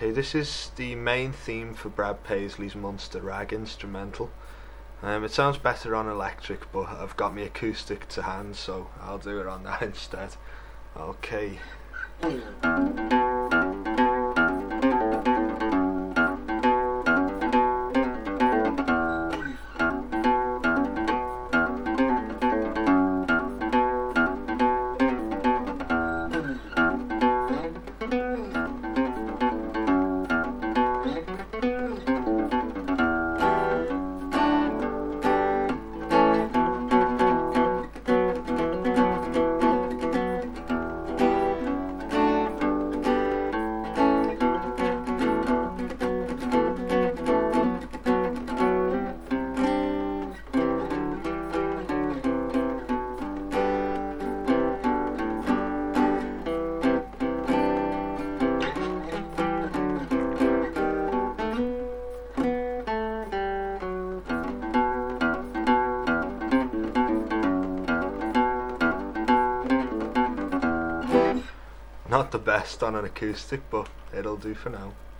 Okay, this is the main theme for Brad Paisley's Monster Rag instrumental. It sounds better on electric, but I've got my acoustic to hand, so I'll do it on that instead. Okay. Not the best on an acoustic, but it'll do for now.